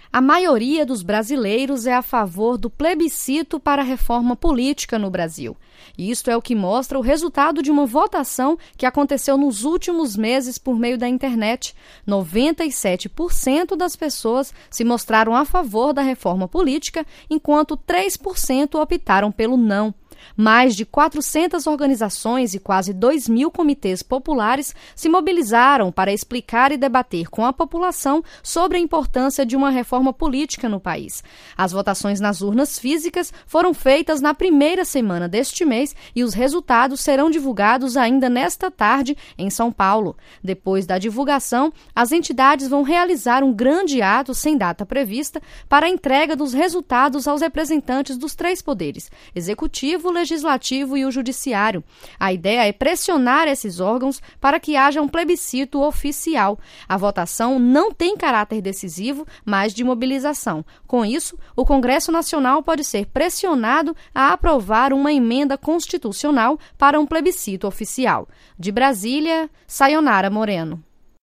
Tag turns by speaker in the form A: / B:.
A: A maioria dos brasileiros é a favor do plebiscito para a reforma política no Brasil. E isto é o que mostra o resultado de uma votação que aconteceu nos últimos meses por meio da internet. 97% das pessoas se mostraram a favor da reforma política, enquanto 3% optaram pelo não. Mais de 400 organizações e quase 2.000 comitês populares se mobilizaram para explicar e debater com a população sobre a importância de uma reforma política no país. As votações nas urnas físicas foram feitas na primeira semana deste mês e os resultados serão divulgados ainda nesta tarde em São Paulo. Depois da divulgação, as entidades vão realizar um grande ato sem data prevista para a entrega dos resultados aos representantes dos três poderes: executivo, legislativo e o judiciário. A ideia é pressionar esses órgãos para que haja um plebiscito oficial. A votação não tem caráter decisivo, mas de mobilização. Com isso, o Congresso Nacional pode ser pressionado a aprovar uma emenda constitucional para um plebiscito oficial. De Brasília, Sayonara Moreno.